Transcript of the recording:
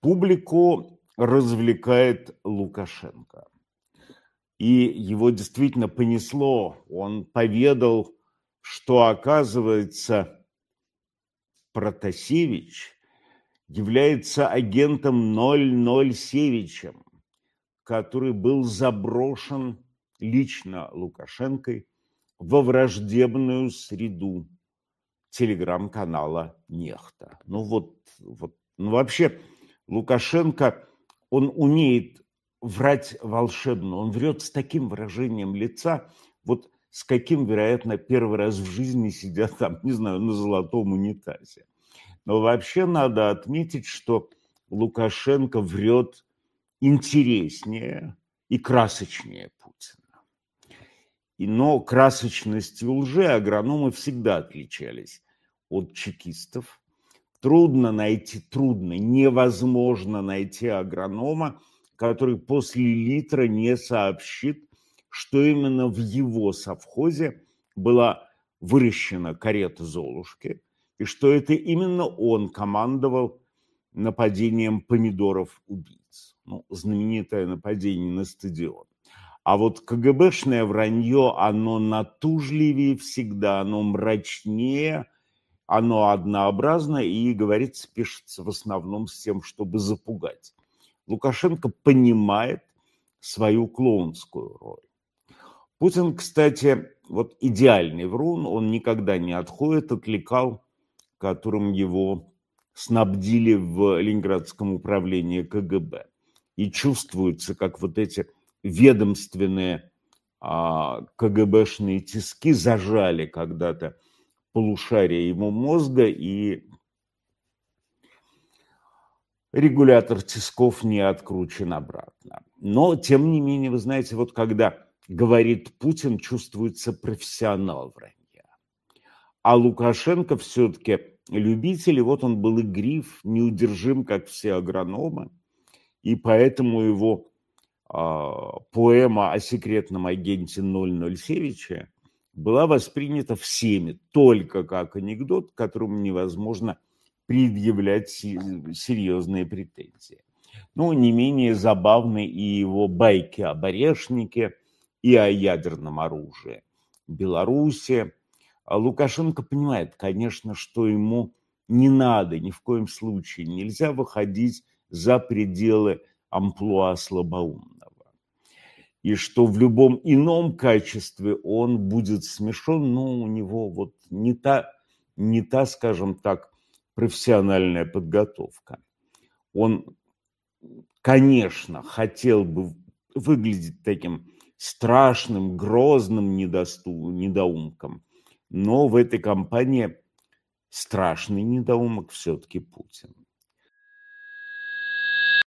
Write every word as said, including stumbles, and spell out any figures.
Публику развлекает Лукашенко. И его действительно понесло. Он поведал, что, оказывается, Протасевич является агентом ноль ноль Севичем, который был заброшен лично Лукашенкой во враждебную среду телеграм-канала «Нехта». Ну вот, вот. Ну вообще Лукашенко, он умеет врать волшебно, он врет с таким выражением лица, вот с каким, вероятно, первый раз в жизни сидят там, не знаю, на золотом унитазе. Но вообще надо отметить, что Лукашенко врет интереснее и красочнее Путина. И, но красочностью лжи агрономы всегда отличались от чекистов. Трудно найти, трудно, невозможно найти агронома, который после литра не сообщит, что именно в его совхозе была выращена карета Золушки, и что это именно он командовал нападением помидоров-убийц. Ну, знаменитое нападение на стадион. А вот КГБшное вранье, оно натужливее всегда, оно мрачнее, оно однообразно и, говорится, пишется в основном с тем, чтобы запугать. Лукашенко понимает свою клоунскую роль. Путин, кстати, вот идеальный врун, он никогда не отходит от лекал, которым его снабдили в Ленинградском управлении КГБ. И чувствуется, как вот эти ведомственные а, КГБшные тиски зажали когда-то полушарие его мозга, и регулятор тисков не откручен обратно. Но, тем не менее, вы знаете, вот когда говорит Путин, чувствуется профессионал вранья. А Лукашенко все-таки любитель, и вот он был игрив, неудержим, как все агрономы, и поэтому его э, поэма о секретном агенте ноль ноль Севича была воспринята всеми только как анекдот, к которому невозможно предъявлять серьезные претензии. Ну, не менее забавны и его байки о Борешнике и о ядерном оружии Беларуси. А Лукашенко понимает, конечно, что ему не надо, ни в коем случае нельзя выходить за пределы амплуа слабоумного. И что в любом ином качестве он будет смешон, но у него вот не та, не та, скажем так, профессиональная подготовка. Он, конечно, хотел бы выглядеть таким страшным, грозным недосту, недоумком, но в этой кампании страшный недоумок все-таки Путин.